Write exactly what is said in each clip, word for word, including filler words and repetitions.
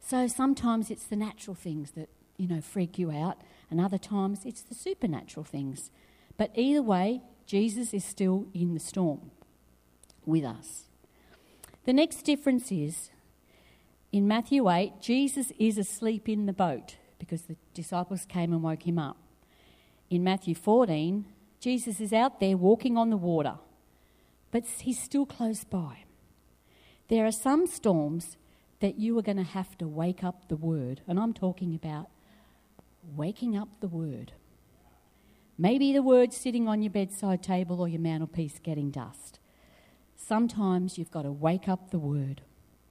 So sometimes it's the natural things that, you know, freak you out, and other times it's the supernatural things. But either way, Jesus is still in the storm with us. The next difference is, in Matthew eight, Jesus is asleep in the boat because the disciples came and woke him up. In Matthew fourteen, Jesus is out there walking on the water, but he's still close by. There are some storms that you are going to have to wake up the word, and I'm talking about waking up the word. Maybe the word's sitting on your bedside table or your mantelpiece getting dust. Sometimes you've got to wake up the word.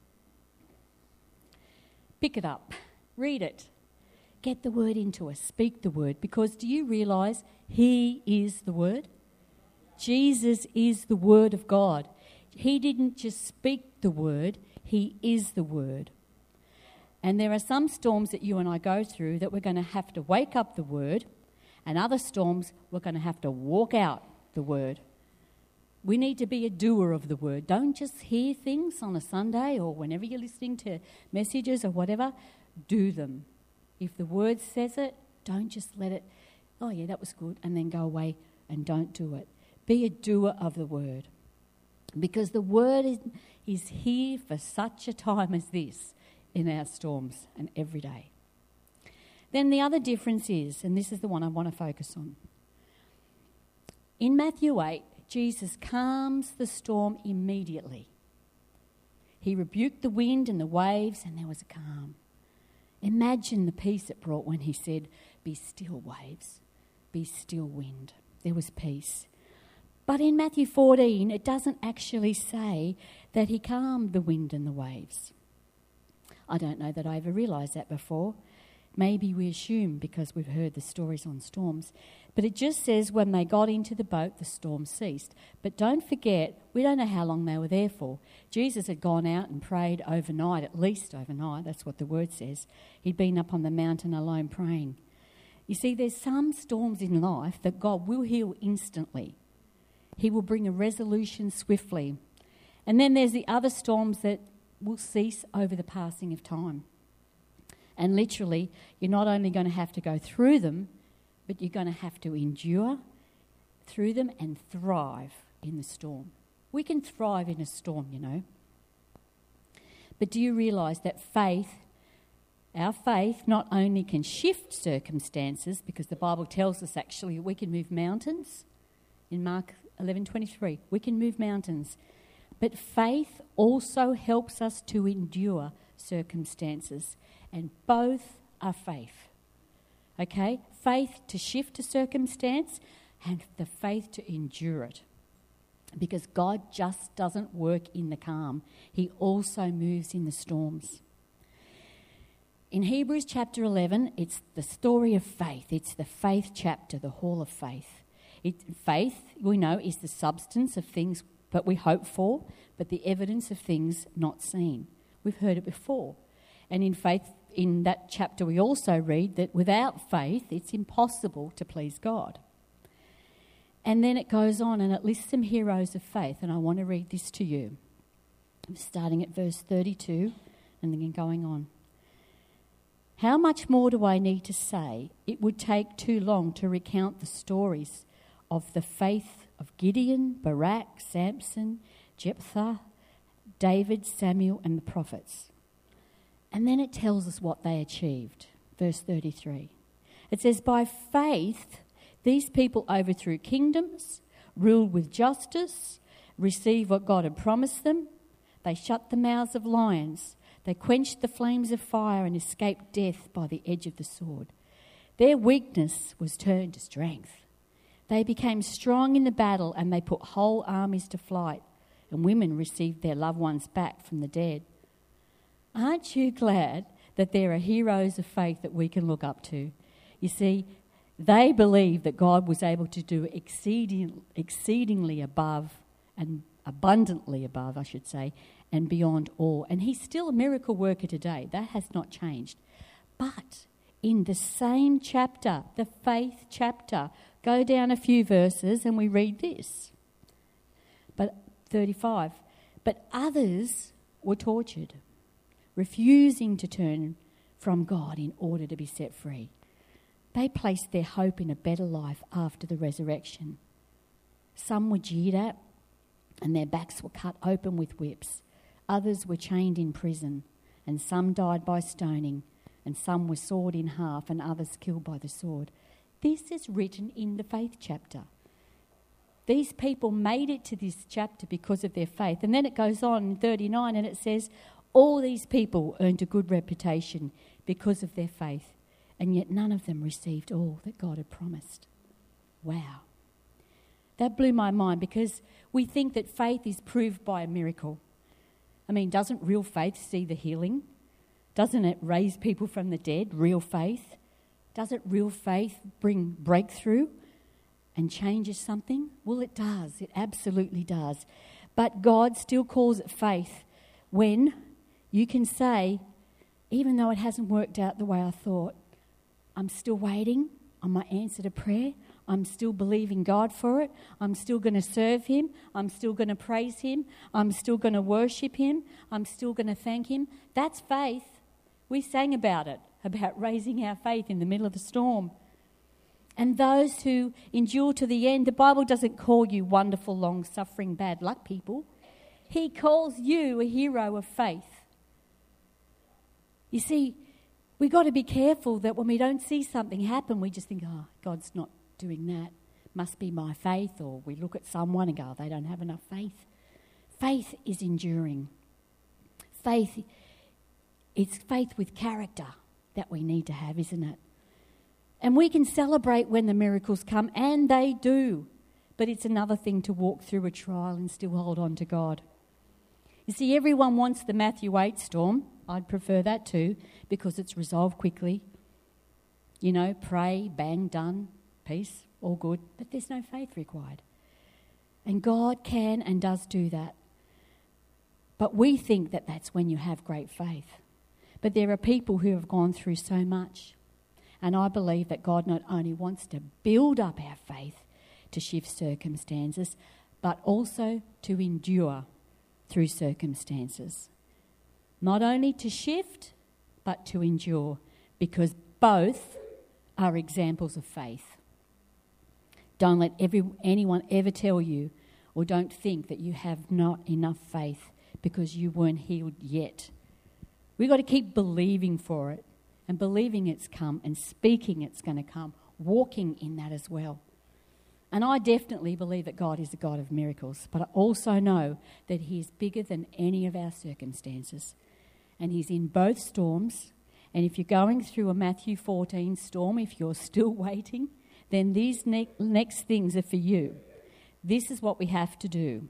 Pick it up, read it, get the word into us, speak the word, because do you realise he is the word? Jesus is the word of God. He didn't just speak the word, he is the word. And there are some storms that you and I go through that we're going to have to wake up the word, and other storms we're going to have to walk out the word. We need to be a doer of the word. Don't just hear things on a Sunday or whenever you're listening to messages or whatever. Do them. If the word says it, don't just let it, oh yeah, that was good, and then go away and don't do it. Be a doer of the word. Because the word is, is here for such a time as this in our storms and every day. Then the other difference is, and this is the one I want to focus on. In Matthew eight, Jesus calms the storm immediately. He rebuked the wind and the waves, and there was a calm. Imagine the peace it brought when he said, "Be still, waves. Be still, wind." There was peace. But in Matthew fourteen, it doesn't actually say that he calmed the wind and the waves. I don't know that I ever realised that before. Maybe we assume because we've heard the stories on storms. But it just says when they got into the boat, the storm ceased. But don't forget, we don't know how long they were there for. Jesus had gone out and prayed overnight, at least overnight. That's what the word says. He'd been up on the mountain alone praying. You see, there's some storms in life that God will heal instantly. He will bring a resolution swiftly. And then there's the other storms that will cease over the passing of time. And literally, you're not only going to have to go through them, but you're going to have to endure through them and thrive in the storm. We can thrive in a storm, you know. But do you realise that faith, our faith, not only can shift circumstances, because the Bible tells us actually we can move mountains. In Mark eleven twenty-three, we can move mountains. But faith also helps us to endure circumstances. And both are faith. Okay? Faith to shift a circumstance and the faith to endure it. Because God just doesn't work in the calm. He also moves in the storms. In Hebrews chapter eleven, it's the story of faith. It's the faith chapter, the hall of faith. It, faith, we know, is the substance of things that we hope for, but the evidence of things not seen. We've heard it before. And in faith, in that chapter, we also read that without faith, it's impossible to please God. And then it goes on and it lists some heroes of faith, and I want to read this to you. I'm starting at verse thirty-two and then going on. How much more do I need to say? It would take too long to recount the stories of the faith of Gideon, Barak, Samson, Jephthah, David, Samuel, and the prophets. And then it tells us what they achieved. Verse thirty-three. It says, by faith, these people overthrew kingdoms, ruled with justice, received what God had promised them. They shut the mouths of lions. They quenched the flames of fire and escaped death by the edge of the sword. Their weakness was turned to strength. They became strong in the battle and they put whole armies to flight. And women received their loved ones back from the dead. Aren't you glad that there are heroes of faith that we can look up to? You see, they believed that God was able to do exceeding, exceedingly above and abundantly above, I should say, and beyond all. And he's still a miracle worker today. That has not changed. But in the same chapter, the faith chapter, go down a few verses and we read this. But thirty-five, but others were tortured refusing to turn from God in order to be set free. They placed their hope in a better life after the resurrection. Some were jeered at and their backs were cut open with whips. Others were chained in prison, and some died by stoning, and some were sawed in half, and others killed by the sword. This is written in the faith chapter. These people made it to this chapter because of their faith. And then it goes on in thirty-nine and it says, all these people earned a good reputation because of their faith, and yet none of them received all that God had promised. Wow. That blew my mind, because we think that faith is proved by a miracle. I mean, doesn't real faith see the healing? Doesn't it raise people from the dead, real faith? Doesn't real faith bring breakthrough and changes something? Well, it does. It absolutely does. But God still calls it faith when you can say, even though it hasn't worked out the way I thought, I'm still waiting on my answer to prayer. I'm still believing God for it. I'm still going to serve him. I'm still going to praise him. I'm still going to worship him. I'm still going to thank him. That's faith. We sang about it, about raising our faith in the middle of the storm. And those who endure to the end, the Bible doesn't call you wonderful, long-suffering, bad luck people. He calls you a hero of faith. You see, we've got to be careful that when we don't see something happen, we just think, oh, God's not doing that. Must be my faith. Or we look at someone and go, oh, they don't have enough faith. Faith is enduring. Faith, it's faith with character that we need to have, isn't it? And we can celebrate when the miracles come, and they do. But it's another thing to walk through a trial and still hold on to God. You see, everyone wants the Matthew eight storm. I'd prefer that too, because it's resolved quickly. You know, pray, bang, done, peace, all good. But there's no faith required. And God can and does do that. But we think that that's when you have great faith. But there are people who have gone through so much. And I believe that God not only wants to build up our faith to shift circumstances, but also to endure through circumstances. Not only to shift, but to endure, because both are examples of faith. Don't let every, anyone ever tell you, or don't think that you have not enough faith because you weren't healed yet. We've got to keep believing for it, and believing it's come, and speaking it's going to come, walking in that as well. And I definitely believe that God is a God of miracles, but I also know that he is bigger than any of our circumstances. And he's in both storms. And if you're going through a Matthew fourteen storm, if you're still waiting, then these ne- next things are for you. This is what we have to do.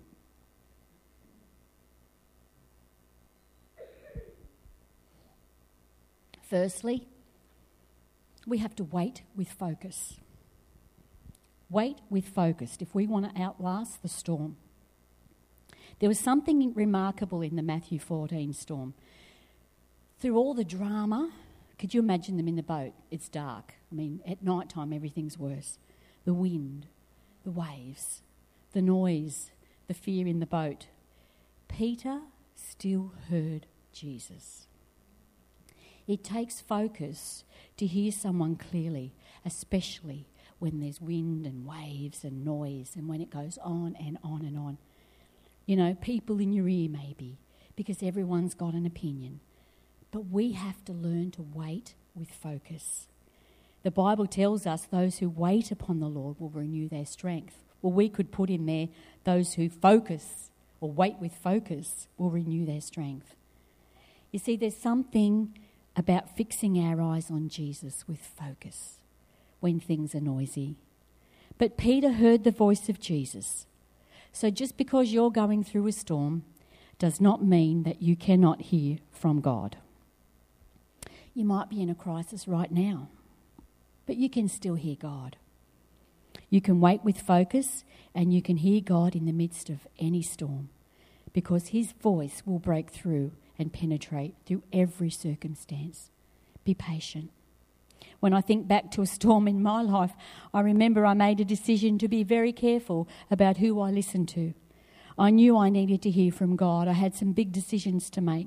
Firstly, we have to wait with focus. Wait with focus if we want to outlast the storm. There was something remarkable in the Matthew fourteen storm. Through all the drama, could you imagine them in the boat? It's dark. I mean, at night time, everything's worse. The wind, the waves, the noise, the fear in the boat. Peter still heard Jesus. It takes focus to hear someone clearly, especially when there's wind and waves and noise and when it goes on and on and on. You know, people in your ear maybe, because everyone's got an opinion. But we have to learn to wait with focus. The Bible tells us those who wait upon the Lord will renew their strength. Well, we could put in there, those who focus or wait with focus will renew their strength. You see, there's something about fixing our eyes on Jesus with focus when things are noisy. But Peter heard the voice of Jesus. So just because you're going through a storm does not mean that you cannot hear from God. You might be in a crisis right now, but you can still hear God. You can wait with focus and you can hear God in the midst of any storm, because his voice will break through and penetrate through every circumstance. Be patient. When I think back to a storm in my life, I remember I made a decision to be very careful about who I listened to. I knew I needed to hear from God. I had some big decisions to make.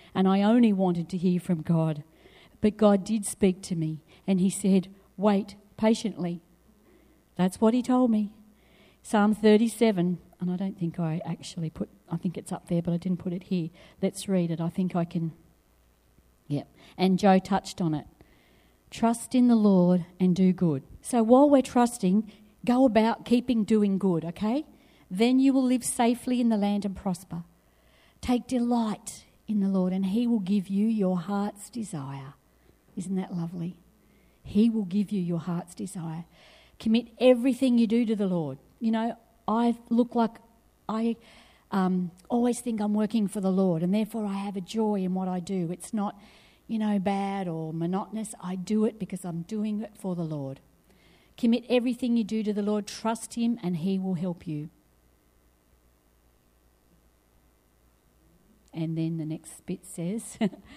and I only wanted to hear from God. But God did speak to me, and he said, wait patiently. That's what he told me. Psalm thirty-seven, and I don't think I actually put, I think it's up there, but I didn't put it here. Let's read it. I think I can, yeah. And Joe touched on it. Trust in the Lord and do good. So while we're trusting, go about keeping doing good, okay? Then you will live safely in the land and prosper. Take delight in the Lord, and he will give you your heart's desire. Isn't that lovely? He will give you your heart's desire. Commit everything you do to the Lord. You know, I look like I um, always think I'm working for the Lord, and therefore I have a joy in what I do. It's not, you know, bad or monotonous. I do it because I'm doing it for the Lord. Commit everything you do to the Lord. Trust him, and he will help you. And then the next bit says,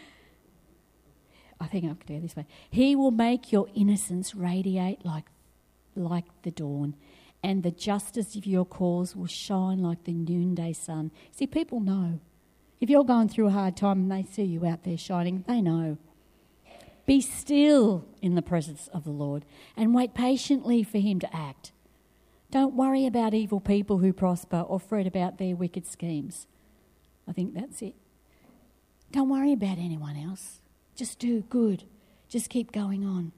I think I'll do it this way. He will make your innocence radiate like, like the dawn, and the justice of your cause will shine like the noonday sun. See, people know. If you're going through a hard time and they see you out there shining, they know. Be still in the presence of the Lord and wait patiently for him to act. Don't worry about evil people who prosper or fret about their wicked schemes. I think that's it. Don't worry about anyone else. Just do good. Just keep going on.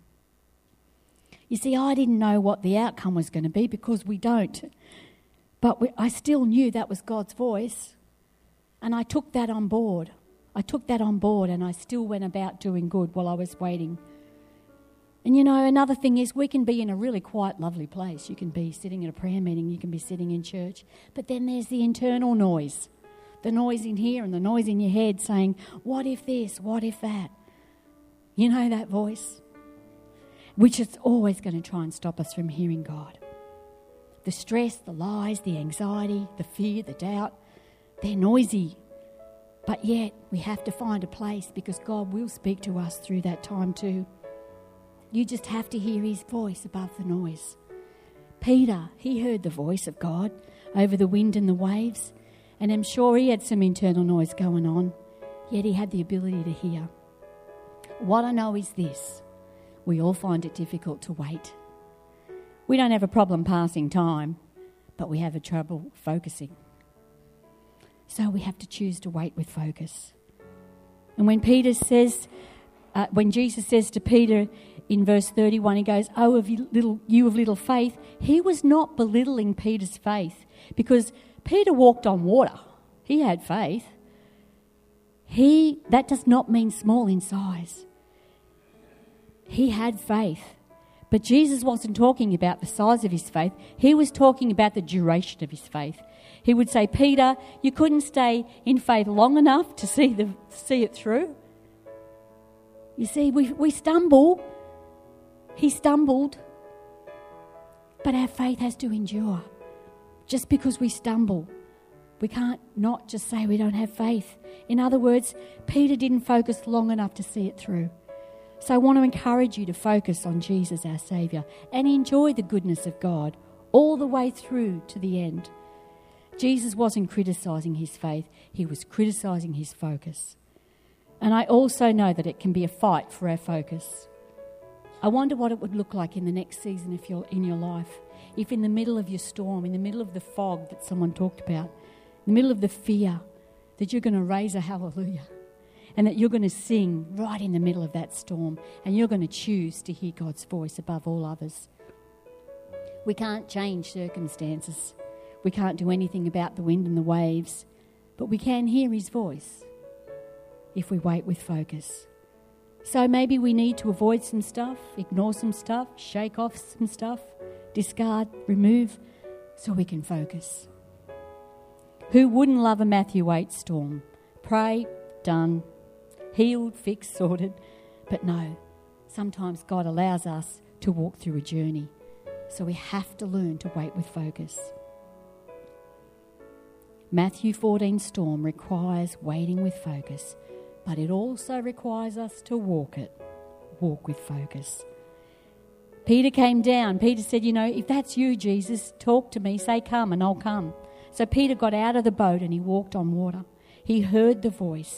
You see, I didn't know what the outcome was going to be because we don't. But we, I still knew that was God's voice. And I took that on board. I took that on board and I still went about doing good while I was waiting. And you know, another thing is we can be in a really quiet, lovely place. You can be sitting at a prayer meeting. You can be sitting in church. But then there's the internal noise. The noise in here and the noise in your head saying, what if this, what if that? You know that voice? Which is always going to try and stop us from hearing God. The stress, the lies, the anxiety, the fear, the doubt, they're noisy. But yet we have to find a place because God will speak to us through that time too. You just have to hear his voice above the noise. Peter, he heard the voice of God over the wind and the waves. And I'm sure he had some internal noise going on, yet he had the ability to hear. What I know is this. We all find it difficult to wait. We don't have a problem passing time, but we have a trouble focusing. So we have to choose to wait with focus. And when Peter says, uh, when Jesus says to Peter in verse thirty-one, he goes, "Oh, of you little, you of little faith," he was not belittling Peter's faith because Peter walked on water. He had faith. He, that does not mean small in size. He had faith. But Jesus wasn't talking about the size of his faith. He was talking about the duration of his faith. He would say, Peter, you couldn't stay in faith long enough to see the see it through. You see, we we stumble. He stumbled. But our faith has to endure. Just because we stumble, we can't not just say we don't have faith. In other words, Peter didn't focus long enough to see it through. So I want to encourage you to focus on Jesus, our Saviour, and enjoy the goodness of God all the way through to the end. Jesus wasn't criticising his faith, he was criticising his focus. And I also know that it can be a fight for our focus. I wonder what it would look like in the next season if you're in your life. If in the middle of your storm, in the middle of the fog that someone talked about, in the middle of the fear, that you're going to raise a hallelujah and that you're going to sing right in the middle of that storm and you're going to choose to hear God's voice above all others. We can't change circumstances. We can't do anything about the wind and the waves, but we can hear his voice if we wait with focus. So maybe we need to avoid some stuff, ignore some stuff, shake off some stuff, discard, remove, so we can focus. Who wouldn't love a Matthew eight storm? Pray, done, healed, fixed, sorted. But no, sometimes God allows us to walk through a journey. So we have to learn to wait with focus. Matthew fourteen storm requires waiting with focus, but it also requires us to walk it, walk with focus. Peter came down. Peter said, you know, if that's you, Jesus, talk to me, say come and I'll come. So Peter got out of the boat and he walked on water. He heard the voice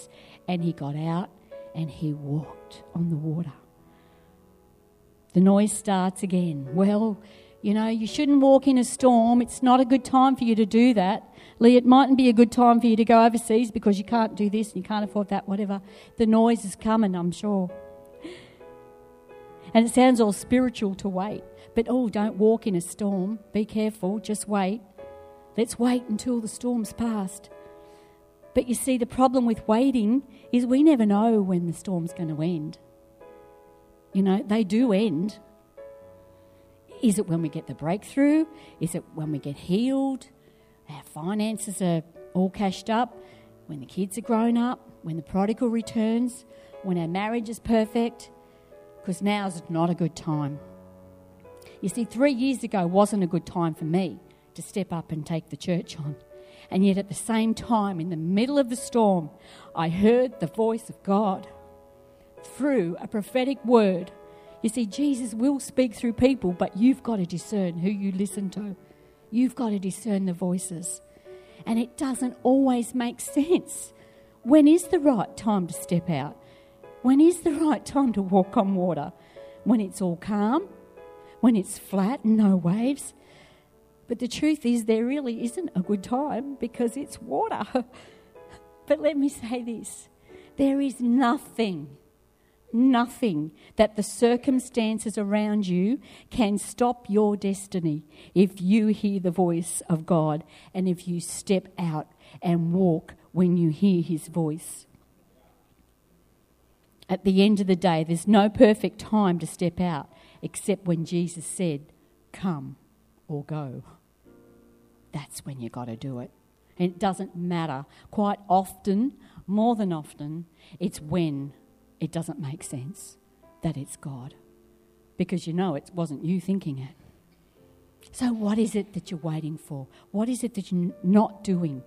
and he got out and he walked on the water. The noise starts again. Well, you know, you shouldn't walk in a storm. It's not a good time for you to do that. Lee, it mightn't be a good time for you to go overseas because you can't do this and you can't afford that, whatever. The noise is coming, I'm sure. And it sounds all spiritual to wait. But, oh, don't walk in a storm. Be careful. Just wait. Let's wait until the storm's passed. But you see, the problem with waiting is we never know when the storm's going to end. You know, they do end. Is it when we get the breakthrough? Is it when we get healed? Our finances are all cashed up? When the kids are grown up? When the prodigal returns? When our marriage is perfect? Because now's not a good time. You see, three years ago wasn't a good time for me to step up and take the church on. And yet at the same time, in the middle of the storm, I heard the voice of God through a prophetic word. You see, Jesus will speak through people, but you've got to discern who you listen to. You've got to discern the voices. And it doesn't always make sense. When is the right time to step out? When is the right time to walk on water? When it's all calm? When it's flat and no waves? But the truth is there really isn't a good time because it's water. But let me say this. There is nothing, nothing that the circumstances around you can stop your destiny if you hear the voice of God and if you step out and walk when you hear his voice. At the end of the day, there's no perfect time to step out except when Jesus said, come or go. That's when you got to do it. And it doesn't matter. Quite often, more than often, it's when it doesn't make sense that it's God. Because you know it wasn't you thinking it. So what is it that you're waiting for? What is it that you're not doing?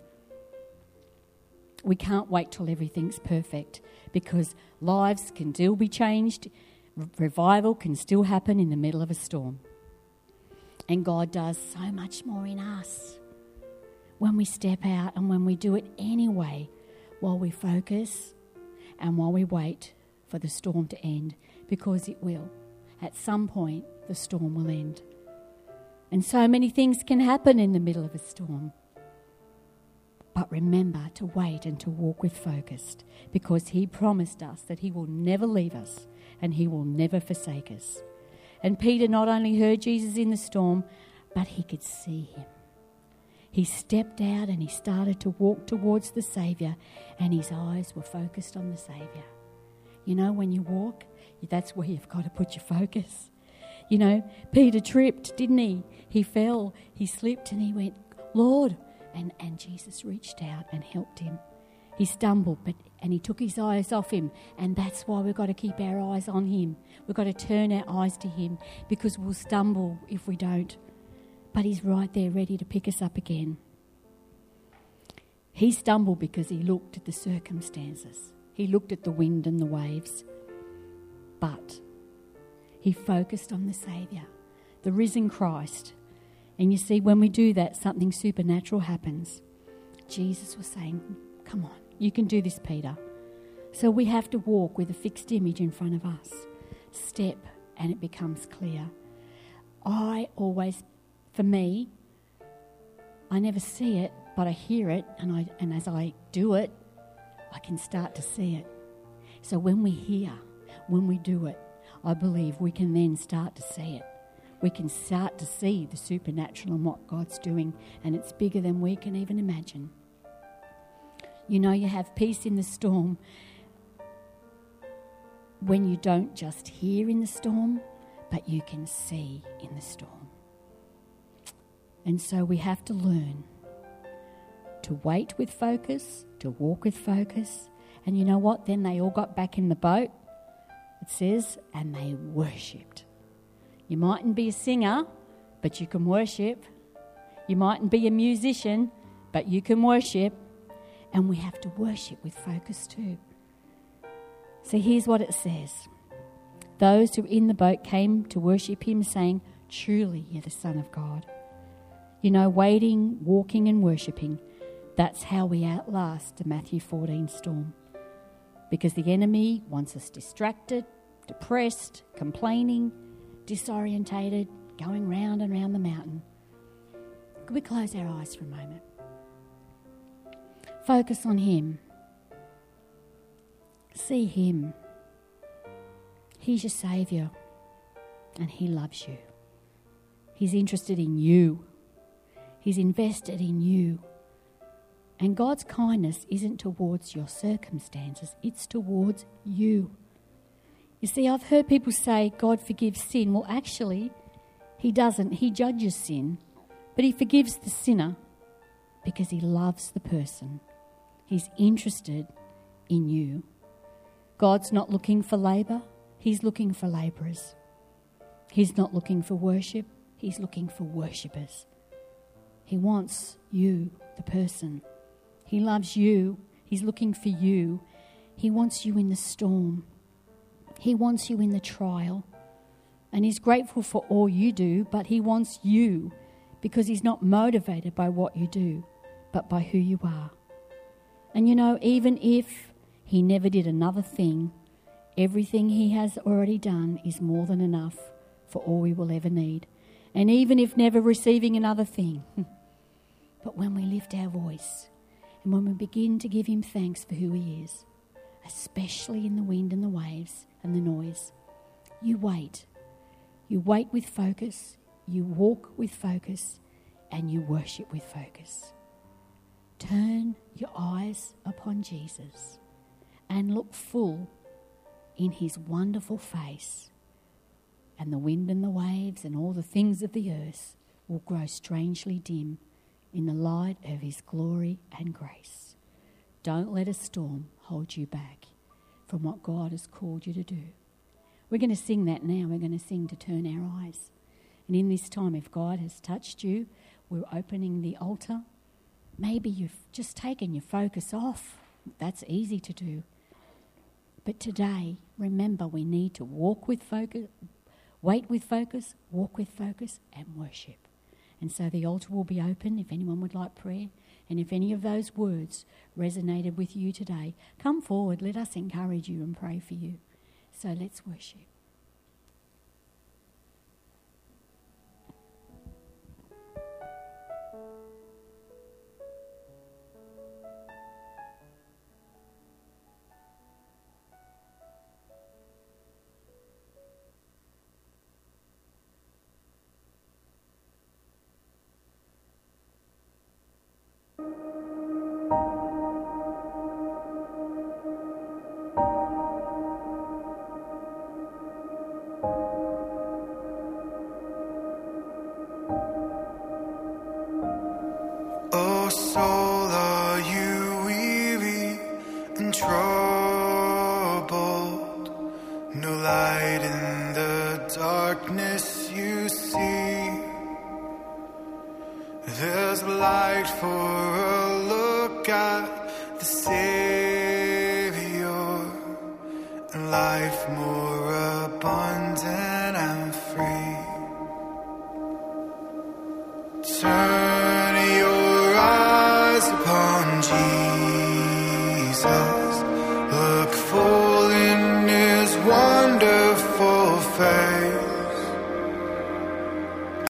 We can't wait till everything's perfect because lives can still be changed. Revival can still happen in the middle of a storm. And God does so much more in us when we step out and when we do it anyway, while we focus and while we wait for the storm to end, because it will. At some point, the storm will end. And so many things can happen in the middle of a storm. But remember to wait and to walk with focus, because he promised us that he will never leave us and he will never forsake us. And Peter not only heard Jesus in the storm, but he could see him. He stepped out and he started to walk towards the Saviour, and his eyes were focused on the Saviour. You know, when you walk, that's where you've got to put your focus. You know, Peter tripped, didn't he? He fell, he slipped, and he went, Lord. And, and Jesus reached out and helped him. He stumbled, but and he took his eyes off him. And that's why we've got to keep our eyes on him. We've got to turn our eyes to him, because we'll stumble if we don't. But he's right there ready to pick us up again. He stumbled because he looked at the circumstances. He looked at the wind and the waves. But he focused on the Saviour, the risen Christ. And you see, when we do that, something supernatural happens. Jesus was saying, come on, you can do this, Peter. So we have to walk with a fixed image in front of us. Step, and it becomes clear. I always, for me, I never see it, but I hear it, and I and as I do it, I can start to see it. So when we hear, when we do it, I believe we can then start to see it. We can start to see the supernatural and what God's doing, and it's bigger than we can even imagine. You know, you have peace in the storm when you don't just hear in the storm, but you can see in the storm. And so we have to learn to wait with focus, to walk with focus. And you know what? Then they all got back in the boat, it says, and they worshipped. You mightn't be a singer, but you can worship. You mightn't be a musician, but you can worship. And we have to worship with focus too. So here's what it says. Those who were in the boat came to worship him, saying, truly you're the Son of God. You know, waiting, walking and worshipping, that's how we outlast the Matthew fourteen storm. because the enemy wants us distracted, depressed, complaining, disorientated, going round and round the mountain. Could we close our eyes for a moment? Focus on him. See him. He's your Saviour and he loves you. He's interested in you. He's invested in you. And God's kindness isn't towards your circumstances, it's towards you. You see, I've heard people say God forgives sin. Well, actually, he doesn't. He judges sin, but he forgives the sinner because he loves the person. He's interested in you. God's not looking for labour. He's looking for labourers. He's not looking for worship. He's looking for worshippers. He wants you, the person. He loves you. He's looking for you. He wants you in the storm. He wants you in the trial. And he's grateful for all you do, but he wants you because he's not motivated by what you do, but by who you are. And you know, even if he never did another thing, everything he has already done is more than enough for all we will ever need. And even if never receiving another thing, but when we lift our voice and when we begin to give him thanks for who he is, especially in the wind and the waves and the noise, you wait. You wait with focus, you walk with focus, and you worship with focus. Turn your eyes upon Jesus and look full in his wonderful face, and the wind and the waves and all the things of the earth will grow strangely dim in the light of his glory and grace. Don't let a storm hold you back from what God has called you to do. We're going to sing that now. We're going to sing to turn our eyes. And in this time, if God has touched you, we're opening the altar. Maybe you've just taken your focus off. That's easy to do. But today, remember, we need to walk with focus, wait with focus, walk with focus, and worship. And so the altar will be open if anyone would like prayer. And if any of those words resonated with you today, come forward. Let us encourage you and pray for you. So let's worship. Look full in his wonderful face.